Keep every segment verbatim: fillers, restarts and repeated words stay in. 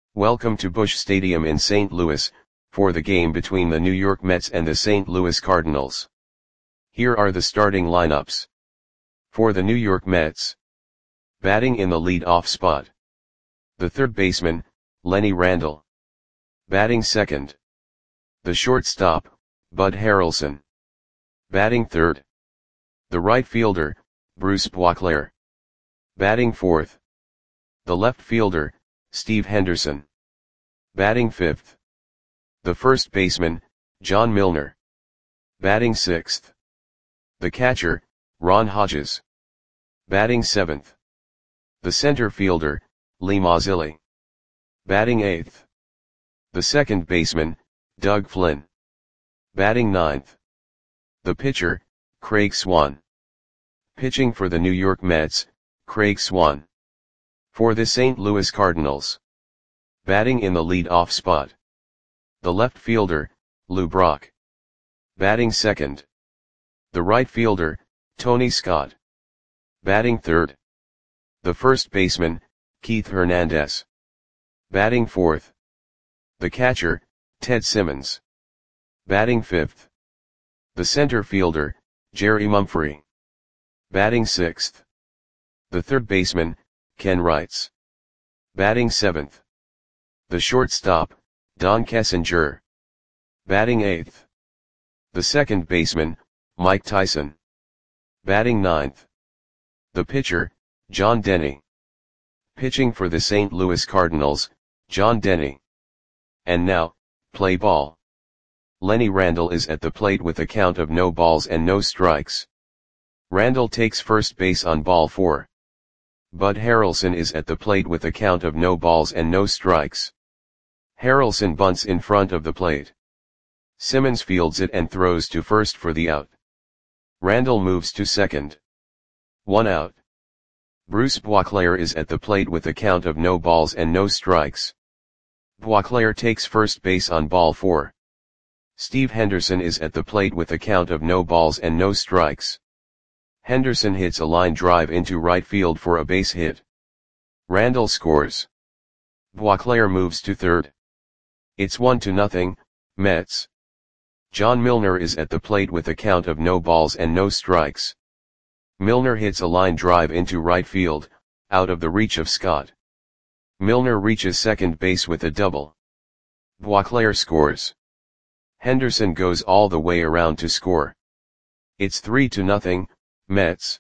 Welcome to Busch Stadium in Saint Louis, for the game between the New York Mets and the Saint Louis Cardinals. Here are the starting lineups. For the New York Mets. Batting in the lead-off spot. The third baseman, Lenny Randle. Batting second. The shortstop, Bud Harrelson. Batting third. The right fielder, Bruce Boisclair. Batting fourth. The left fielder, Steve Henderson. Batting fifth. The first baseman, John Milner. Batting sixth. The catcher, Ron Hodges. Batting seventh. The center fielder, Lee Mazzilli. Batting eighth. The second baseman, Doug Flynn. Batting ninth. The pitcher, Craig Swan. Pitching for the New York Mets, Craig Swan. For the Saint Louis Cardinals. Batting in the lead-off spot. The left fielder, Lou Brock. Batting second. The right fielder, Tony Scott. Batting third. The first baseman, Keith Hernandez. Batting fourth. The catcher, Ted Simmons. Batting fifth. The center fielder, Jerry Mumphrey. Batting sixth. The third baseman, Ken Wrights. Batting seventh. The shortstop, Don Kessinger. Batting eighth. The second baseman, Mike Tyson. Batting ninth. The pitcher, John Denny. Pitching for the Saint Louis Cardinals, John Denny. And now, play ball. Lenny Randle is at the plate with a count of no balls and no strikes. Randle takes first base on ball four. Bud Harrelson is at the plate with a count of no balls and no strikes. Harrelson bunts in front of the plate. Simmons fields it and throws to first for the out. Randle moves to second. One out. Bruce Boisclair is at the plate with a count of no balls and no strikes. Boisclair takes first base on ball four. Steve Henderson is at the plate with a count of no balls and no strikes. Henderson hits a line drive into right field for a base hit. Randle scores. Boisclair moves to third. It's one to nothing, Mets. John Milner is at the plate with a count of no balls and no strikes. Milner hits a line drive into right field, out of the reach of Scott. Milner reaches second base with a double. Boisclair scores. Henderson goes all the way around to score. It's three to nothing, Mets.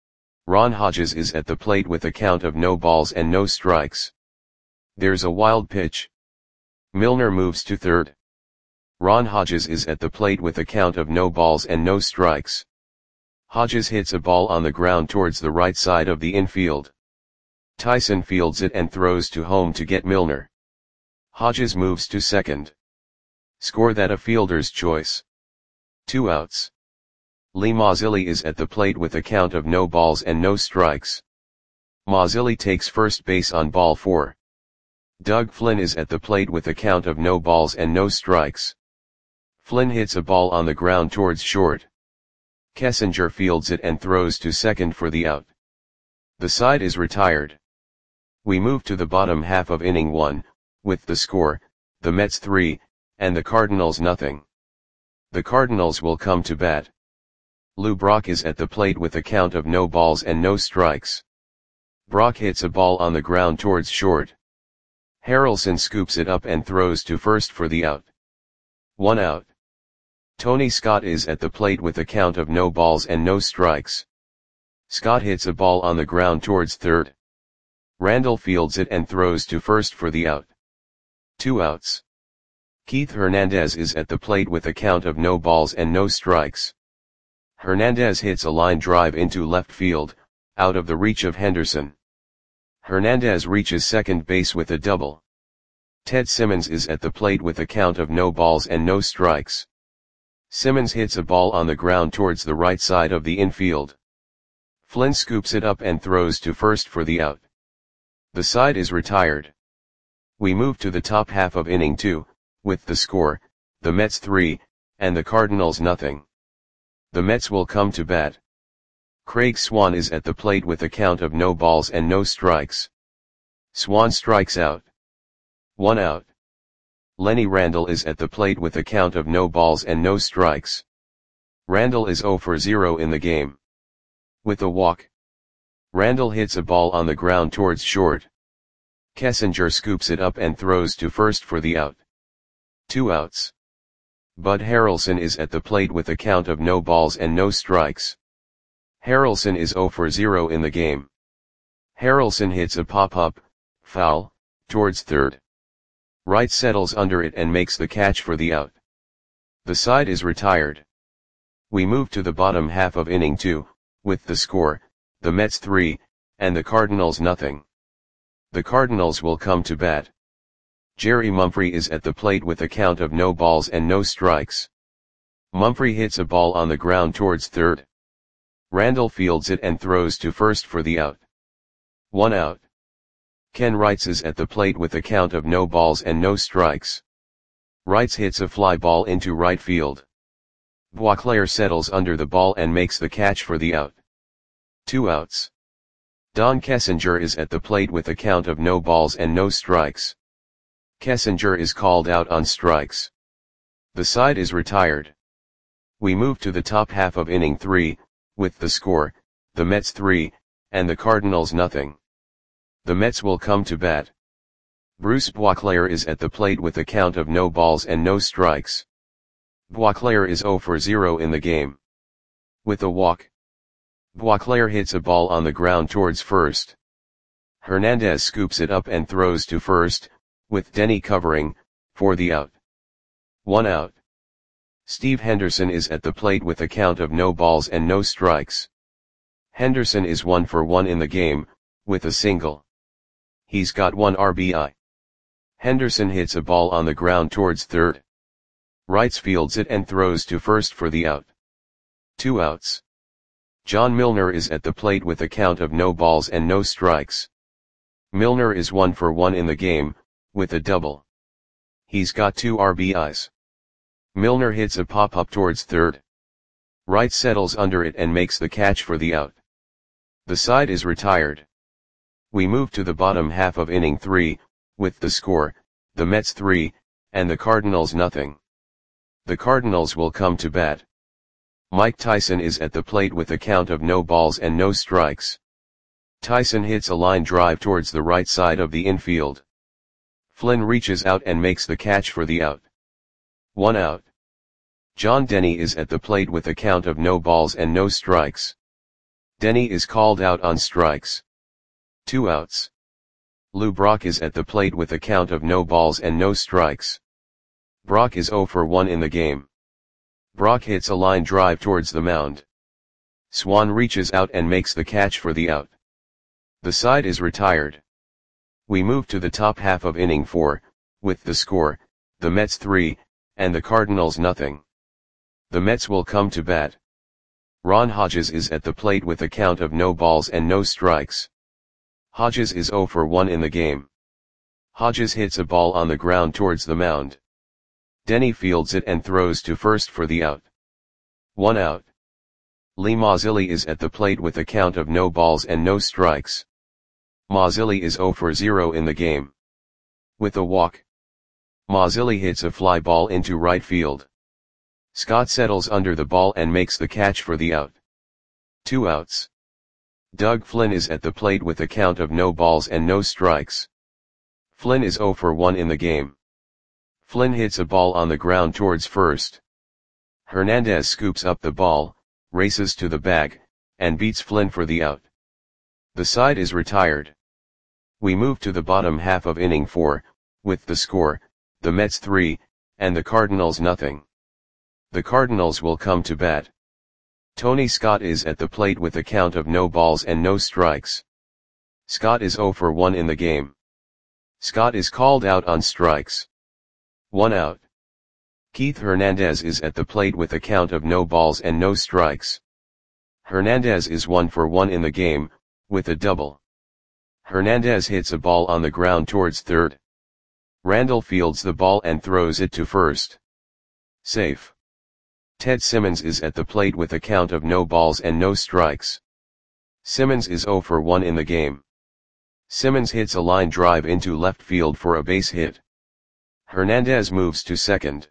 Ron Hodges is at the plate with a count of no balls and no strikes. There's a wild pitch. Milner moves to third. Ron Hodges is at the plate with a count of no balls and no strikes. Hodges hits a ball on the ground towards the right side of the infield. Tyson fields it and throws to home to get Milner. Hodges moves to second. Score that a fielder's choice. Two outs. Lee Mazzilli is at the plate with a count of no balls and no strikes. Mazzilli takes first base on ball four. Doug Flynn is at the plate with a count of no balls and no strikes. Flynn hits a ball on the ground towards short. Kessinger fields it and throws to second for the out. The side is retired. We move to the bottom half of inning one, with the score, the Mets three, and the Cardinals nothing. The Cardinals will come to bat. Lou Brock is at the plate with a count of no balls and no strikes. Brock hits a ball on the ground towards short. Harrelson scoops it up and throws to first for the out. One out. Tony Scott is at the plate with a count of no balls and no strikes. Scott hits a ball on the ground towards third. Randle fields it and throws to first for the out. Two outs. Keith Hernandez is at the plate with a count of no balls and no strikes. Hernandez hits a line drive into left field, out of the reach of Henderson. Hernandez reaches second base with a double. Ted Simmons is at the plate with a count of no balls and no strikes. Simmons hits a ball on the ground towards the right side of the infield. Flynn scoops it up and throws to first for the out. The side is retired. We move to the top half of inning two, with the score, the Mets three, and the Cardinals nothing. The Mets will come to bat. Craig Swan is at the plate with a count of no balls and no strikes. Swan strikes out. One out. Lenny Randle is at the plate with a count of no balls and no strikes. Randle is zero for zero in the game. With a walk. Randle hits a ball on the ground towards short. Kessinger scoops it up and throws to first for the out. Two outs. Bud Harrelson is at the plate with a count of no balls and no strikes. Harrelson is zero for zero in the game. Harrelson hits a pop-up, foul, towards third. Wright settles under it and makes the catch for the out. The side is retired. We move to the bottom half of inning two, with the score, the Mets three, and the Cardinals nothing. The Cardinals will come to bat. Jerry Mumphrey is at the plate with a count of no balls and no strikes. Mumphrey hits a ball on the ground towards third. Randle fields it and throws to first for the out. One out. Ken Wrights is at the plate with a count of no balls and no strikes. Wrights hits a fly ball into right field. Boisclair settles under the ball and makes the catch for the out. Two outs. Don Kessinger is at the plate with a count of no balls and no strikes. Kessinger is called out on strikes. The side is retired. We move to the top half of inning three, with the score, the Mets three, and the Cardinals nothing. The Mets will come to bat. Bruce Boisclair is at the plate with a count of no balls and no strikes. Boisclair is zero for zero in the game. With a walk. Boisclair hits a ball on the ground towards first. Hernandez scoops it up and throws to first, with Denny covering, for the out. One out. Steve Henderson is at the plate with a count of no balls and no strikes. Henderson is one for one in the game, with a single. He's got one R B I. Henderson hits a ball on the ground towards third. Wrights fields it and throws to first for the out. Two outs. John Milner is at the plate with a count of no balls and no strikes. Milner is one for one in the game, with a double. He's got two R B Is. Milner hits a pop-up towards third. Wright settles under it and makes the catch for the out. The side is retired. We move to the bottom half of inning three, with the score, the Mets three, and the Cardinals nothing. The Cardinals will come to bat. Mike Tyson is at the plate with a count of no balls and no strikes. Tyson hits a line drive towards the right side of the infield. Flynn reaches out and makes the catch for the out. One out. John Denny is at the plate with a count of no balls and no strikes. Denny is called out on strikes. Two outs. Lou Brock is at the plate with a count of no balls and no strikes. Brock is zero for one in the game. Brock hits a line drive towards the mound. Swan reaches out and makes the catch for the out. The side is retired. We move to the top half of inning four, with the score, the Mets three, and the Cardinals nothing. The Mets will come to bat. Ron Hodges is at the plate with a count of no balls and no strikes. Hodges is zero for one in the game. Hodges hits a ball on the ground towards the mound. Denny fields it and throws to first for the out. One out. Lee Mazzilli is at the plate with a count of no balls and no strikes. Mazzilli is zero for zero in the game. With a walk. Mazzilli hits a fly ball into right field. Scott settles under the ball and makes the catch for the out. Two outs. Doug Flynn is at the plate with a count of no balls and no strikes. Flynn is zero for one in the game. Flynn hits a ball on the ground towards first. Hernandez scoops up the ball, races to the bag, and beats Flynn for the out. The side is retired. We move to the bottom half of inning four, with the score, the Mets three, and the Cardinals nothing. The Cardinals will come to bat. Tony Scott is at the plate with a count of no balls and no strikes. Scott is zero for one in the game. Scott is called out on strikes. One out. Keith Hernandez is at the plate with a count of no balls and no strikes. Hernandez is one for one in the game, with a double. Hernandez hits a ball on the ground towards third. Randle fields the ball and throws it to first. Safe. Ted Simmons is at the plate with a count of no balls and no strikes. Simmons is zero for one in the game. Simmons hits a line drive into left field for a base hit. Hernandez moves to second.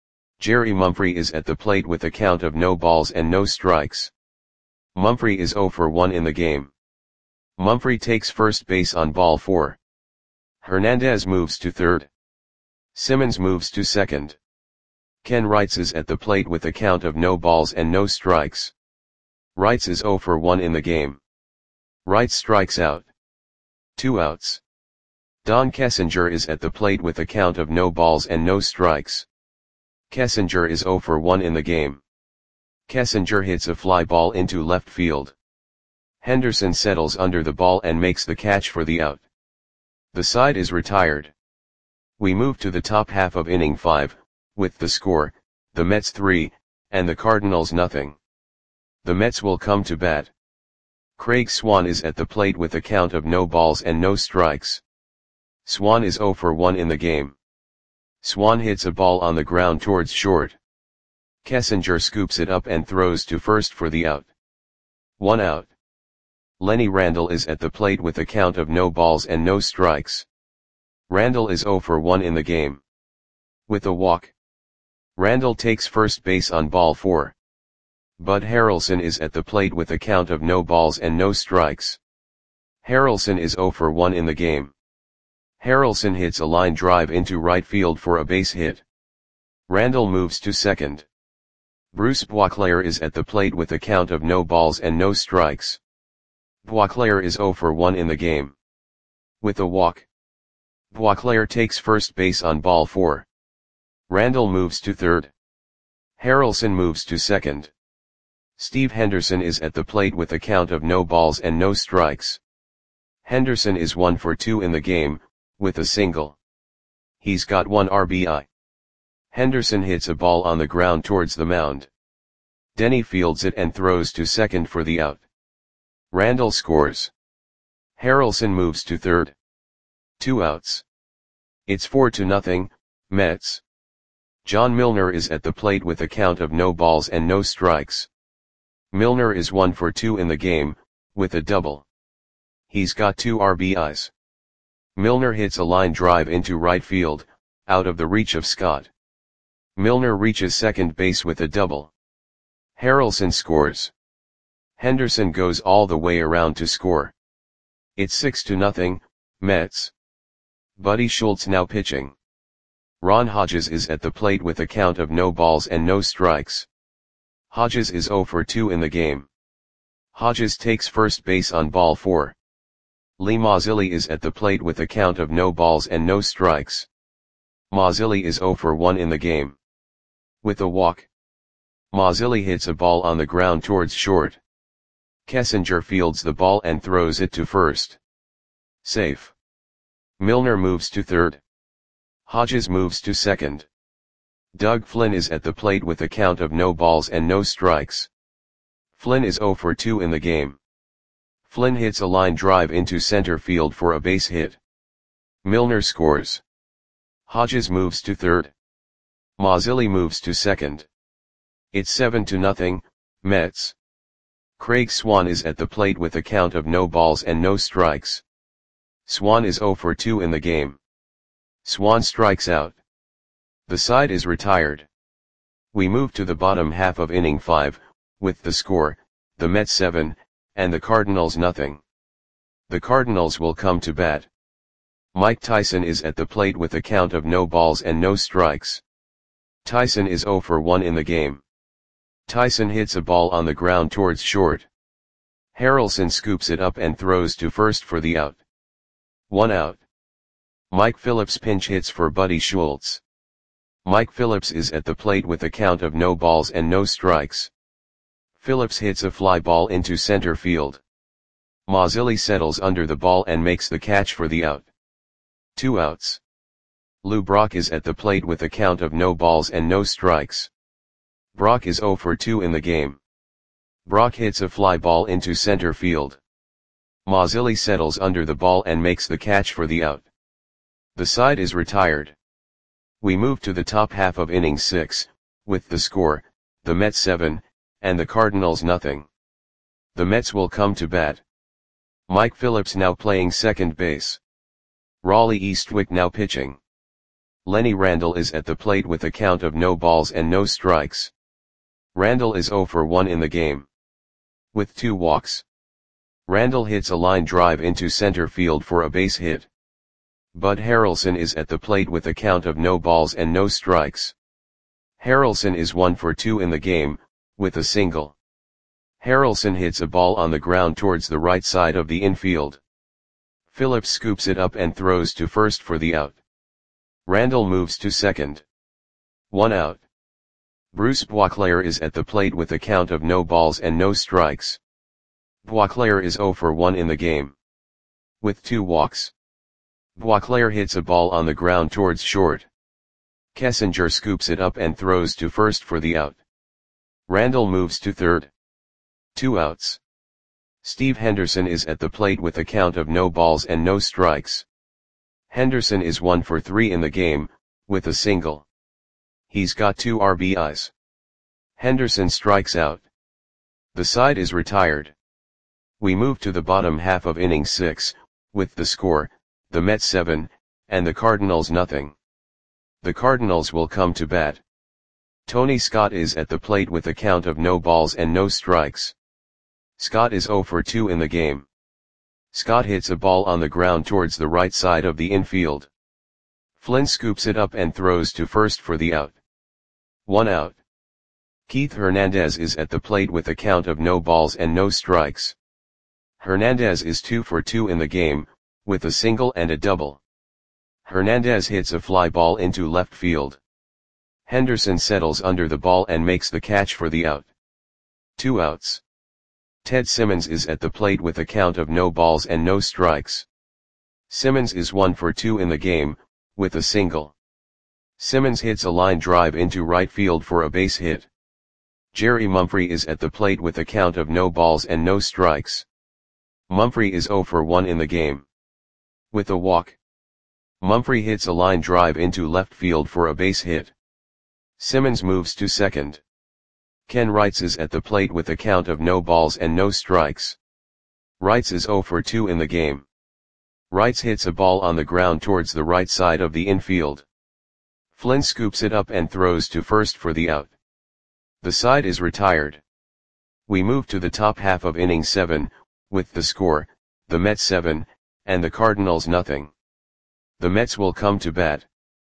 Jerry Mumphrey is at the plate with a count of no balls and no strikes. Mumphrey is zero for one in the game. Mumphrey takes first base on ball four. Hernandez moves to third. Simmons moves to second. Ken Wrights is at the plate with a count of no balls and no strikes. Wrights is zero for one in the game. Wrights strikes out. Two outs. Don Kessinger is at the plate with a count of no balls and no strikes. Kessinger is zero for one in the game. Kessinger hits a fly ball into left field. Henderson settles under the ball and makes the catch for the out. The side is retired. We move to the top half of inning five, with the score, the Mets three, and the Cardinals nothing. The Mets will come to bat. Craig Swan is at the plate with a count of no balls and no strikes. Swan is zero for one in the game. Swan hits a ball on the ground towards short. Kessinger scoops it up and throws to first for the out. One out. Lenny Randle is at the plate with a count of no balls and no strikes. Randle is zero for one in the game. With a walk. Randle takes first base on ball four. Bud Harrelson is at the plate with a count of no balls and no strikes. Harrelson is zero for one in the game. Harrelson hits a line drive into right field for a base hit. Randle moves to second. Bruce Boisclair is at the plate with a count of no balls and no strikes. Boisclair is zero for one in the game. With a walk. Boisclair takes first base on ball four. Randle moves to third. Harrelson moves to second. Steve Henderson is at the plate with a count of no balls and no strikes. Henderson is one for two in the game, with a single. He's got one R B I. Henderson hits a ball on the ground towards the mound. Denny fields it and throws to second for the out. Randle scores. Harrelson moves to third. Two outs. It's four to nothing, Mets. John Milner is at the plate with a count of no balls and no strikes. Milner is one for two in the game, with a double. He's got two R B Is. Milner hits a line drive into right field, out of the reach of Scott. Milner reaches second base with a double. Harrelson scores. Henderson goes all the way around to score. It's six to nothing, Mets. Buddy Schultz now pitching. Ron Hodges is at the plate with a count of no balls and no strikes. Hodges is zero for two in the game. Hodges takes first base on ball four. Lee Mazzilli is at the plate with a count of no balls and no strikes. Mazzilli is zero for one in the game. With a walk. Mazzilli hits a ball on the ground towards short. Kessinger fields the ball and throws it to first. Safe. Milner moves to third. Hodges moves to second. Doug Flynn is at the plate with a count of no balls and no strikes. Flynn is zero for two in the game. Flynn hits a line drive into center field for a base hit. Milner scores. Hodges moves to third. Mazzilli moves to second. It's seven to nothing, Mets. Craig Swan is at the plate with a count of no balls and no strikes. Swan is zero for two in the game. Swan strikes out. The side is retired. We move to the bottom half of inning five, with the score, the Mets seven, and the Cardinals nothing. The Cardinals will come to bat. Mike Tyson is at the plate with a count of no balls and no strikes. Tyson is zero for one in the game. Tyson hits a ball on the ground towards short. Harrelson scoops it up and throws to first for the out. One out. Mike Phillips pinch hits for Buddy Schultz. Mike Phillips is at the plate with a count of no balls and no strikes. Phillips hits a fly ball into center field. Mazzilli settles under the ball and makes the catch for the out. Two outs. Lou Brock is at the plate with a count of no balls and no strikes. Brock is zero for two in the game. Brock hits a fly ball into center field. Mazzilli settles under the ball and makes the catch for the out. The side is retired. We move to the top half of inning six, with the score, the Mets seven, and the Cardinals nothing. The Mets will come to bat. Mike Phillips now playing second base. Raleigh Eastwick now pitching. Lenny Randle is at the plate with a count of no balls and no strikes. Randle is zero for one in the game, with two walks. Randle hits a line drive into center field for a base hit. Bud Harrelson is at the plate with a count of no balls and no strikes. Harrelson is one for two in the game, with a single. Harrelson hits a ball on the ground towards the right side of the infield. Phillips scoops it up and throws to first for the out. Randle moves to second. One out. Bruce Boisclair is at the plate with a count of no balls and no strikes. Boisclair is zero for one in the game, with two walks. Boisclair hits a ball on the ground towards short. Kessinger scoops it up and throws to first for the out. Randle moves to third. Two outs. Steve Henderson is at the plate with a count of no balls and no strikes. Henderson is one for three in the game, with a single. He's got two R B Is. Henderson strikes out. The side is retired. We move to the bottom half of inning six, with the score, the Mets seven, and the Cardinals nothing. The Cardinals will come to bat. Tony Scott is at the plate with a count of no balls and no strikes. Scott is zero for two in the game. Scott hits a ball on the ground towards the right side of the infield. Flynn scoops it up and throws to first for the out. One out. Keith Hernandez is at the plate with a count of no balls and no strikes. Hernandez is two for two in the game, with a single and a double. Hernandez hits a fly ball into left field. Henderson settles under the ball and makes the catch for the out. Two outs. Ted Simmons is at the plate with a count of no balls and no strikes. Simmons is one for two in the game, with a single. Simmons hits a line drive into right field for a base hit. Jerry Mumphrey is at the plate with a count of no balls and no strikes. Mumphrey is zero for one in the game, with a walk. Mumphrey hits a line drive into left field for a base hit. Simmons moves to second. Ken Wrights is at the plate with a count of no balls and no strikes. Wrights is zero for two in the game. Wrights hits a ball on the ground towards the right side of the infield. Flynn scoops it up and throws to first for the out. The side is retired. We move to the top half of inning seven, with the score, the Mets seven, and the Cardinals nothing. The Mets will come to bat.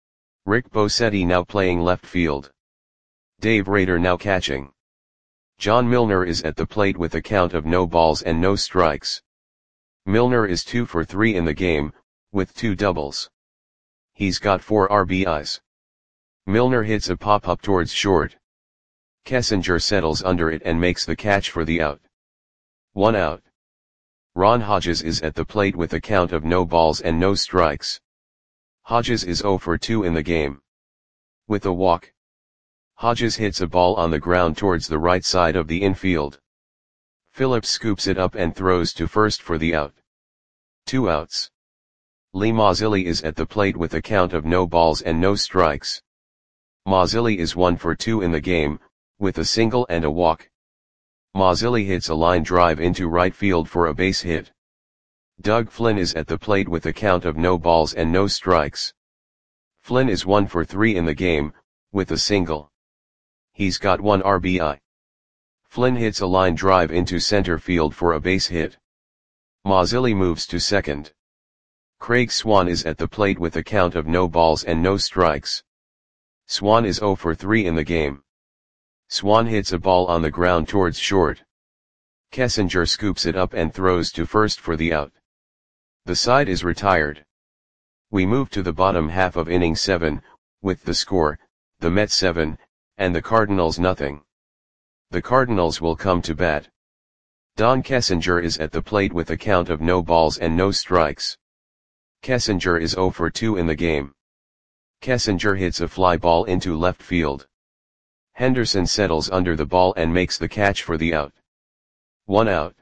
Rick Bosetti now playing left field. Dave Rader now catching. John Milner is at the plate with a count of no balls and no strikes. Milner is two for three in the game, with two doubles. He's got four R B Is. Milner hits a pop-up towards short. Kessinger settles under it and makes the catch for the out. One out. Ron Hodges is at the plate with a count of no balls and no strikes. Hodges is zero for two in the game, with a walk. Hodges hits a ball on the ground towards the right side of the infield. Phillips scoops it up and throws to first for the out. Two outs. Lee Mazzilli is at the plate with a count of no balls and no strikes. Mazzilli is one for two in the game, with a single and a walk. Mazzilli hits a line drive into right field for a base hit. Doug Flynn is at the plate with a count of no balls and no strikes. Flynn is one for three in the game, with a single. He's got one R B I. Flynn hits a line drive into center field for a base hit. Mazzilli moves to second. Craig Swan is at the plate with a count of no balls and no strikes. Swan is zero for three in the game. Swan hits a ball on the ground towards short. Kessinger scoops it up and throws to first for the out. The side is retired. We move to the bottom half of inning seven, with the score, the Mets seven, and the Cardinals nothing. The Cardinals will come to bat. Don Kessinger is at the plate with a count of no balls and no strikes. Kessinger is zero for two in the game. Kessinger hits a fly ball into left field. Henderson settles under the ball and makes the catch for the out. One out.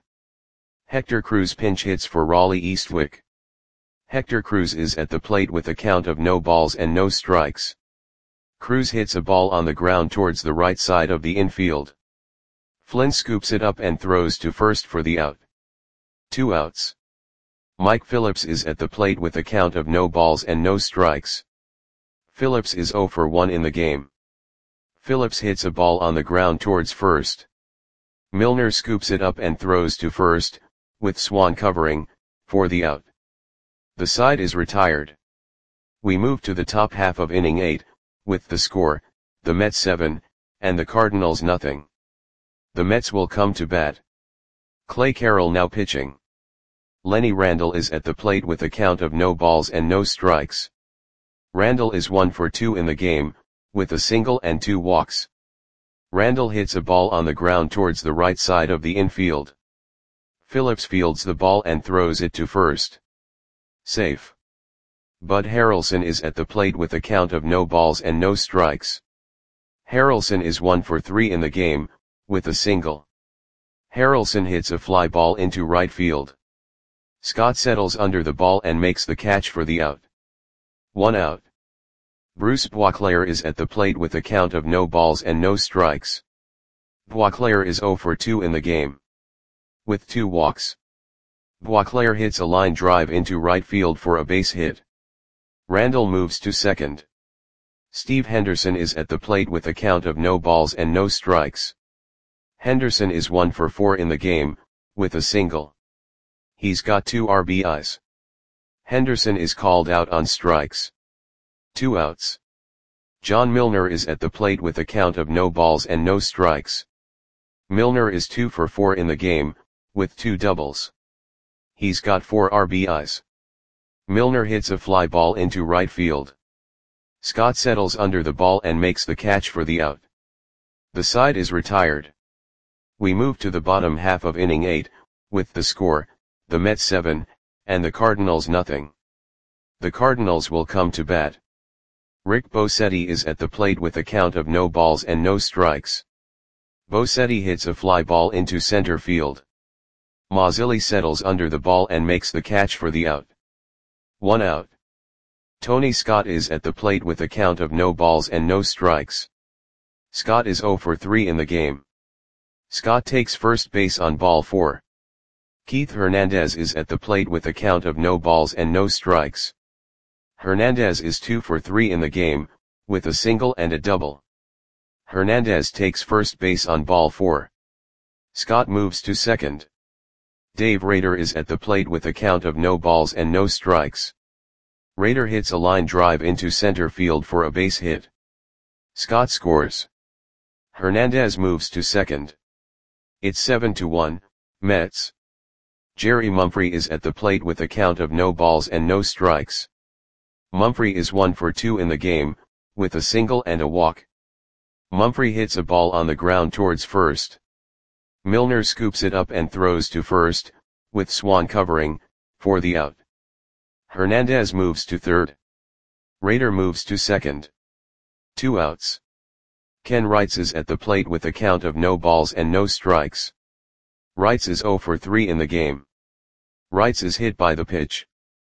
Hector Cruz pinch hits for Raleigh Eastwick. Hector Cruz is at the plate with a count of no balls and no strikes. Cruz hits a ball on the ground towards the right side of the infield. Flynn scoops it up and throws to first for the out. Two outs. Mike Phillips is at the plate with a count of no balls and no strikes. Phillips is zero for one in the game. Phillips hits a ball on the ground towards first. Milner scoops it up and throws to first, with Swan covering, for the out. The side is retired. We move to the top half of inning eight, with the score, the Mets seven, and the Cardinals nothing. The Mets will come to bat. Clay Carroll now pitching. Lenny Randle is at the plate with a count of no balls and no strikes. Randle is one for two in the game, with a single and two walks. Randle hits a ball on the ground towards the right side of the infield. Phillips fields the ball and throws it to first. Safe. Bud Harrelson is at the plate with a count of no balls and no strikes. Harrelson is one for three in the game, with a single. Harrelson hits a fly ball into right field. Scott settles under the ball and makes the catch for the out. One out. Bruce Boisclair is at the plate with a count of no balls and no strikes. Boisclair is zero for two in the game, with two walks. Boisclair hits a line drive into right field for a base hit. Randle moves to second. Steve Henderson is at the plate with a count of no balls and no strikes. Henderson is one for four in the game, with a single. He's got two R B Is. Henderson is called out on strikes. Two outs. John Milner is at the plate with a count of no balls and no strikes. Milner is two for four in the game, with two doubles. He's got four R B Is. Milner hits a fly ball into right field. Scott settles under the ball and makes the catch for the out. The side is retired. We move to the bottom half of inning eight, with the score, the Mets seven, and the Cardinals nothing. The Cardinals will come to bat. Rick Bosetti is at the plate with a count of no balls and no strikes. Bosetti hits a fly ball into center field. Mazzilli settles under the ball and makes the catch for the out. One out. Tony Scott is at the plate with a count of no balls and no strikes. Scott is zero for three in the game. Scott takes first base on ball four. Keith Hernandez is at the plate with a count of no balls and no strikes. Hernandez is two for three in the game, with a single and a double. Hernandez takes first base on ball four. Scott moves to second. Dave Rader is at the plate with a count of no balls and no strikes. Rader hits a line drive into center field for a base hit. Scott scores. Hernandez moves to second. It's seven to one, Mets. Jerry Mumphrey is at the plate with a count of no balls and no strikes. Mumphrey is one for two in the game, with a single and a walk. Mumphrey hits a ball on the ground towards first. Milner scoops it up and throws to first, with Swan covering, for the out. Hernandez moves to third. Rader moves to second. Two outs. Ken Wrights is at the plate with a count of no balls and no strikes. Wrights is zero for three in the game. Wrights is hit by the pitch.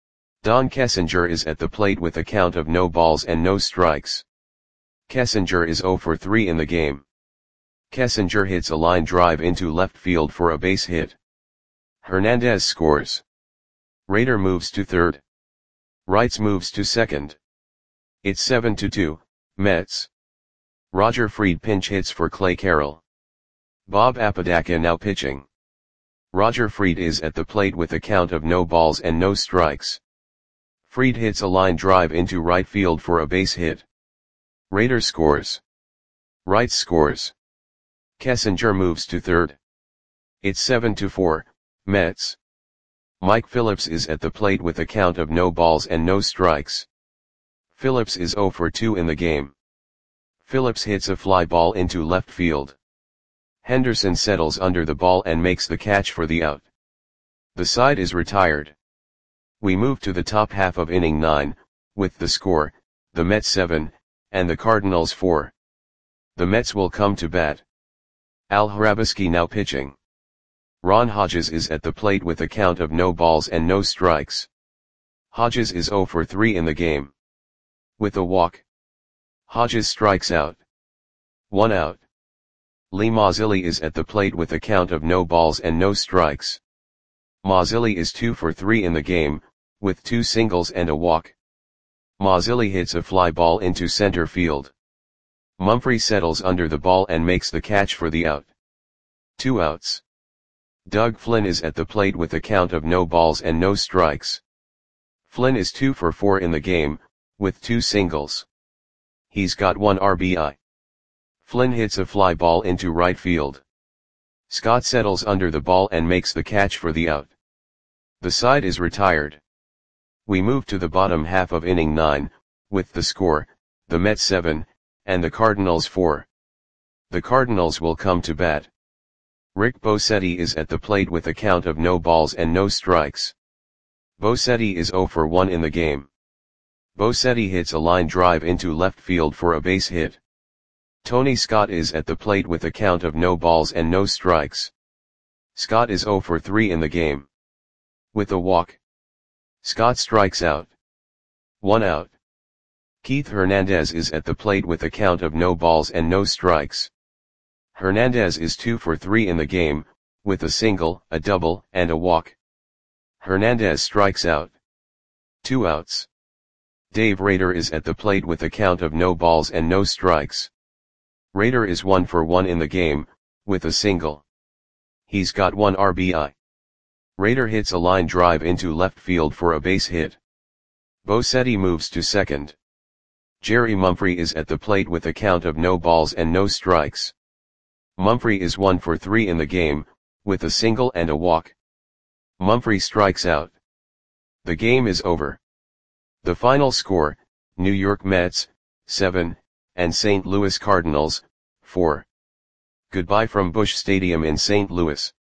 Don Kessinger is at the plate with a count of no balls and no strikes. Kessinger is zero for three in the game. Kessinger hits a line drive into left field for a base hit. Hernandez scores. Rader moves to third. Wrights moves to second. It's seven to two, Mets. Roger Freed pinch hits for Clay Carroll. Bob Apodaca now pitching. Roger Freed is at the plate with a count of no balls and no strikes. Freed hits a line drive into right field for a base hit. Rader scores. Wright scores. Kessinger moves to third. It's seven to four, Mets. Mike Phillips is at the plate with a count of no balls and no strikes. Phillips is zero for two in the game. Phillips hits a fly ball into left field. Henderson settles under the ball and makes the catch for the out. The side is retired. We move to the top half of inning nine, with the score, the Mets seven, and the Cardinals four. The Mets will come to bat. Al Hrabosky now pitching. Ron Hodges is at the plate with a count of no balls and no strikes. Hodges is zero for three in the game. With a walk. Hodges strikes out. One out. Lee Mazzilli is at the plate with a count of no balls and no strikes. Mazzilli is two for three in the game, with two singles and a walk. Mazzilli hits a fly ball into center field. Mumphrey settles under the ball and makes the catch for the out. Two outs. Doug Flynn is at the plate with a count of no balls and no strikes. Flynn is two for four in the game, with two singles. He's got one R B I. Flynn hits a fly ball into right field. Scott settles under the ball and makes the catch for the out. The side is retired. We move to the bottom half of inning nine, with the score, the Mets seven, and the Cardinals four. The Cardinals will come to bat. Rick Bosetti is at the plate with a count of no balls and no strikes. Bosetti is zero for one in the game. Bosetti hits a line drive into left field for a base hit. Tony Scott is at the plate with a count of no balls and no strikes. Scott is zero for three in the game. With a walk, Scott strikes out. One out. Keith Hernandez is at the plate with a count of no balls and no strikes. Hernandez is two for three in the game, with a single, a double, and a walk. Hernandez strikes out. Two outs. Dave Rader is at the plate with a count of no balls and no strikes. Rader is one for one in the game, with a single. He's got one R B I. Rader hits a line drive into left field for a base hit. Bosetti moves to second. Jerry Mumphrey is at the plate with a count of no balls and no strikes. Mumphrey is one for three in the game, with a single and a walk. Mumphrey strikes out. The game is over. The final score, New York Mets, seven, and Saint Louis Cardinals, four. Goodbye from Busch Stadium in Saint Louis.